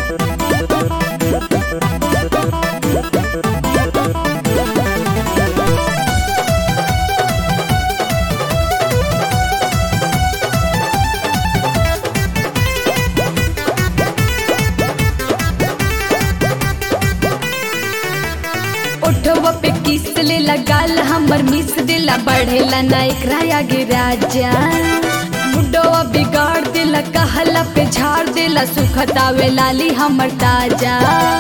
ओठवा पे किस ले लगाल हमर मिस दिला बढ़ेला ना एकरा आगे राजा मुडवा बिगाड़ दिला कहला पे झाड़ दिला सुखतावे लाली हमर ताजा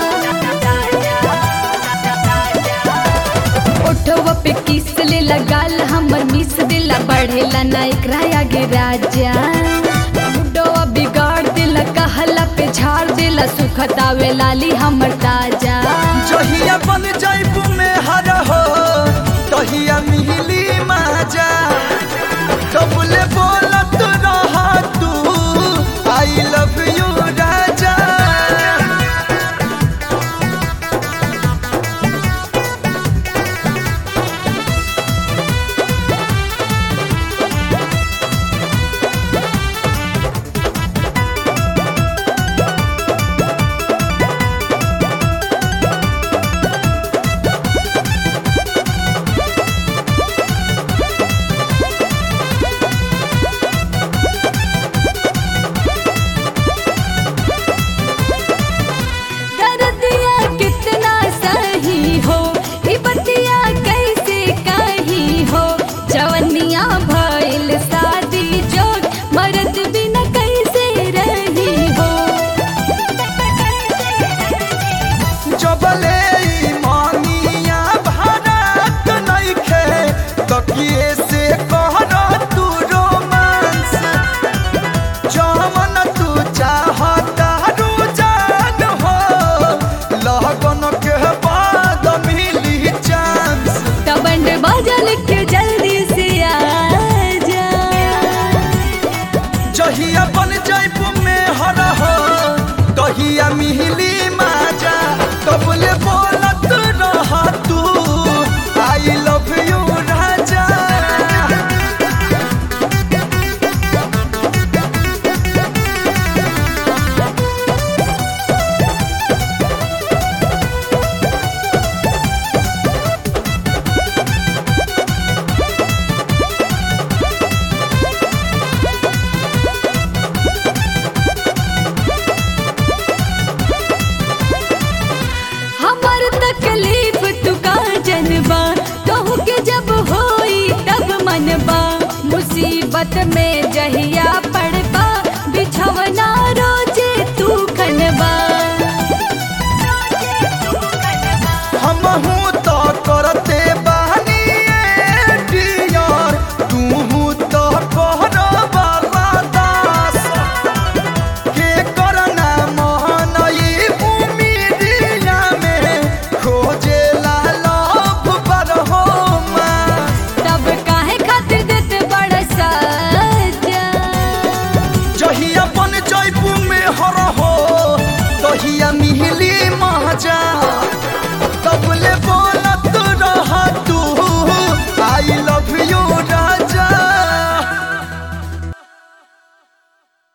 ओठवा पे किस ले लगाल हमर मिस दिला बढ़ेला ना एकरा आगे राजा मुडवा बिगाड़ दिला कहला पे झाड़ दिला सुखतावे लाली हमर ताजा जहिया बन जाइबू में हर हो तहिया मिली मजा कबूले बोलत रहा तू आई लव यू राजा जहिया बन जाइबू में हर हो तहिया मिली मजा कबूले बोलत रहा तू आई लव यू राजा मुसीबत में जही